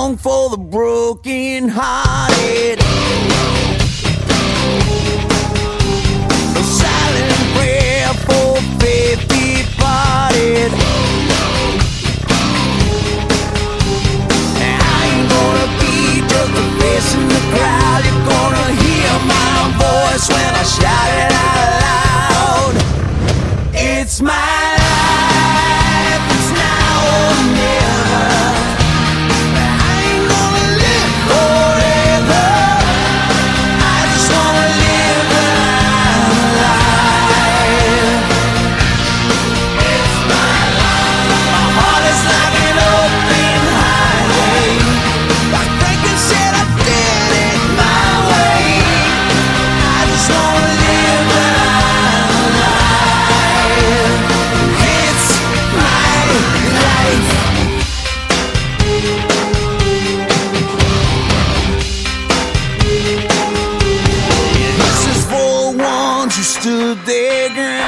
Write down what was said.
song for the broken hearted. A silent prayer for faith departed. I ain't gonna be just a face in the crowd. You're gonna hear my voice when I shout it out loud. It's my life, it's now or never. I ain't gonna live forever. I just wanna live my life. It's my life. My heart is like an open highway. Like Franklin said, I did it my way. I just wanna live my life. It's my life. This is for the ones who stood their ground.